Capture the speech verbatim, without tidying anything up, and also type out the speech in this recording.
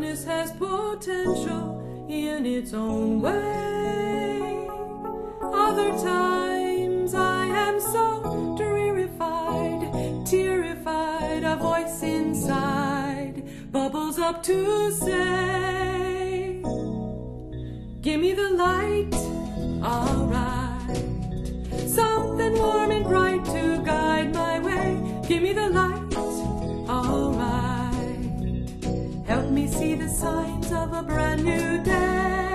darkness has potential in its own way. Other times I am so drearified, tearified, a voice inside bubbles up to say, give me the light, alright. Something warm and bright to guide my way. Give me the light, alright. Help me see the signs of a brand new day.